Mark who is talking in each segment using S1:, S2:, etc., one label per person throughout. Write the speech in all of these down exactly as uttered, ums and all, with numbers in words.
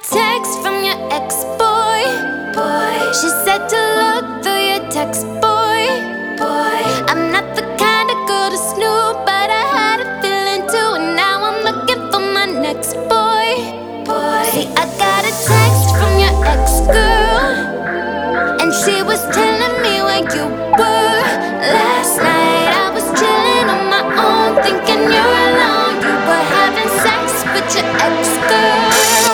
S1: text from your ex-boy. Boy. She said to look through your text, boy. Boy. I'm not the kind of girl to snoop, but I had a feeling too, and now I'm looking for my next boy. Boy. See, I got a text from your ex-girl, and she was telling me where you were last night. I was chilling on my own, thinking you're alone. You were having sex with your ex-girl.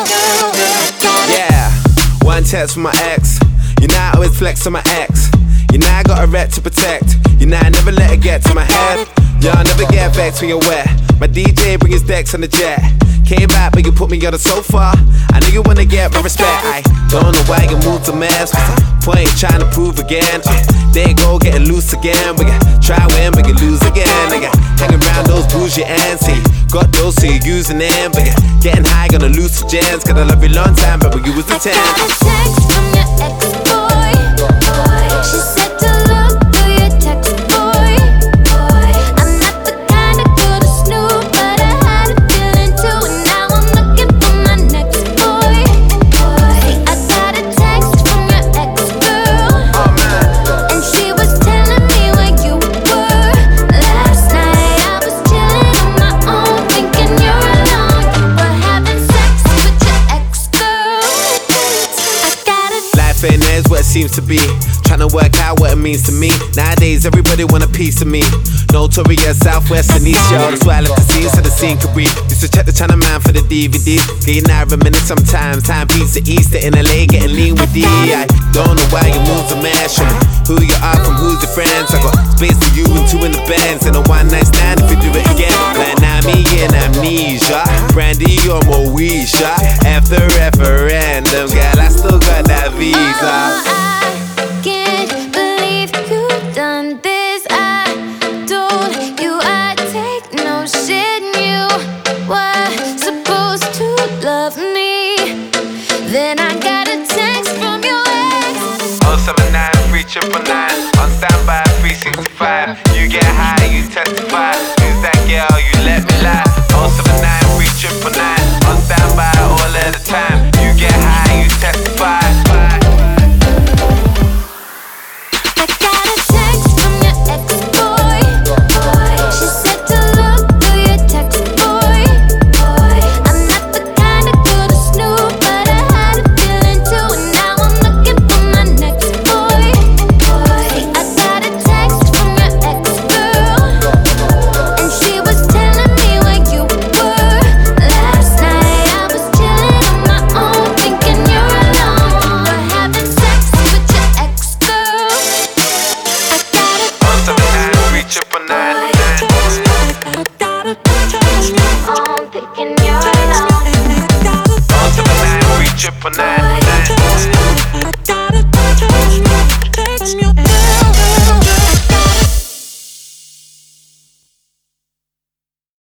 S2: Yeah, one text from my ex. You know I always flex on my ex. You know I got a rep to protect. You know I never let it get to my head. Yo, I never get vexed when you're wet. My D J bring his decks on the jet. Came back but you put me on the sofa. I know you wanna get my respect. I don't know why you moved a mess. What's the point trying to prove again? Uh, there you go, getting loose again. We got try win, but you lose again. I got hanging around those bougie ends. See, got those so you're using them. But you're getting high, gonna lose some gems. Cause I love you long time, but when you was a ten.
S1: I got a text from your ex-boy. She said to look through your text, boy. I'm not the kind of girl to snoop, but I had a feeling too, and now I'm looking for my next boy. I got a text from your ex-girl, and she was telling me where you were last night. I was chilling on my own, thinking you're alone. You were having sex with your ex-girl. I got a
S2: Life ain't as what it seems to be. Trying to work out what it means to me. Nowadays everybody want a piece of me. Notorious Southwest and East, yo. That's why I left the scene so the scene could breathe. Used to check the channel man for the D V Ds. Getting out of a minute sometimes. Time beats the Easter in L A, getting lean with D. I don't know why you moved to mash. Show me who you are from who's your friends. I got space for you and two in the bands. And a one night stand if you do it again. Like now me and amnesia. Brandy or Moesha. After referendum, girl, I still got that visa.
S1: Oh, I can't believe you done this. I told you I'd take no shit, and you were supposed to love me. Then I got a text from your ex.
S2: oh seven nine, three triple nine. On standby, three sixty-five. You get high, you testify. Who's that girl? You let me lie. oh seven nine, three triple nine. On standby all of the time. You get high, you testify.
S1: I got a text from your ex-boy. She said to look through your text, boy. I'm not the kind of girl to snoop, but I had a feeling too, and now I'm looking for my next boy. I got a text from your ex-girl, and she was telling me where you were last night. I was chilling on my own, thinking you're alone. You were having sex with your ex-girl. I got a
S2: oh seven nine, three triple nine.
S1: I'm thinking you're alone.
S2: oh seven nine, three triple nine.